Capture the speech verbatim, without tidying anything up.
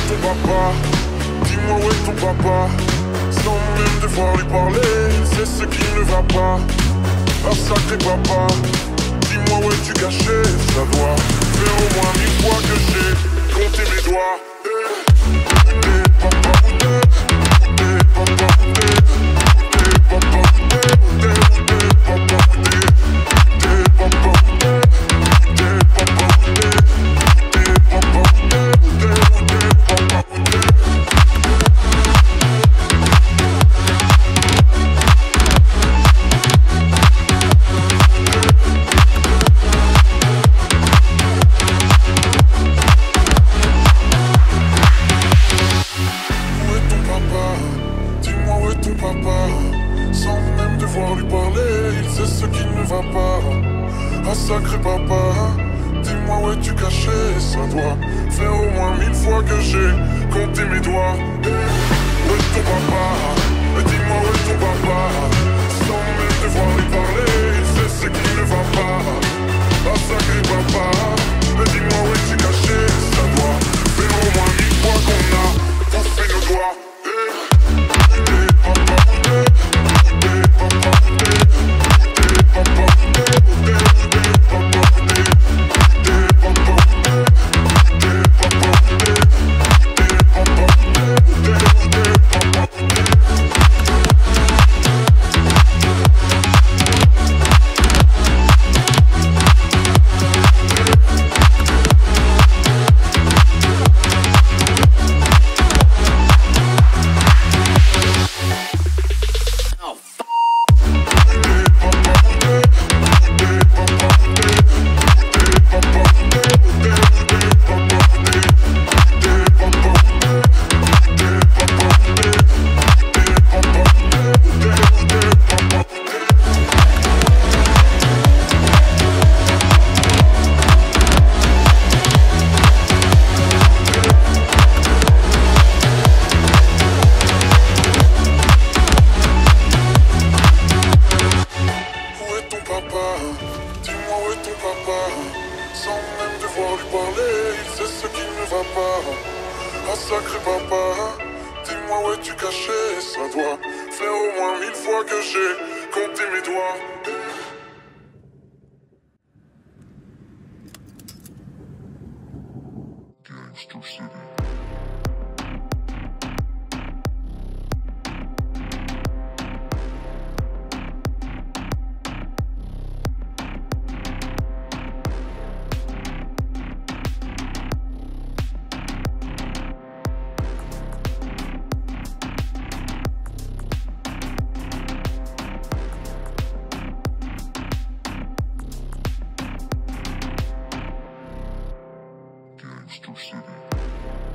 est ton papa? Dis-moi où est ton papa? Sans même devoir lui parler, c'est ce qui ne va pas. Ah sacré papa, dis-moi où es-tu caché? Ça doit faire au moins mille fois que j'ai compté mes doigts. Où t'es papa, où t'es? Où t'es papa, où t'es? Où t'es papa, où t'es? Où t'es, où t'es papa, où t'es? Où t'es papa, où t'es? Où t'es papa, où t'es? Où t'es papa, où t'es? Où t'es, où t'es papa, où t'es? Sans même devoir lui parler, il sait ce qui ne va pas. Ah sacré papa, dis-moi où es-tu caché? Ça doit faire au moins mille fois que j'ai compté mes doigts. Où est ton papa? Dis-moi où est ton papa? Sans même devoir lui parler, il sait ce qui ne va pas. Ah sacré papa, dis-moi où es-tu caché? Ça doit faire au moins mille fois qu'on a bouffé nos doigts. Sacré papa, dis-moi où es-tu caché? Ça doit faire au moins mille fois que j'ai compté mes doigts. Gangster City. Gangster City.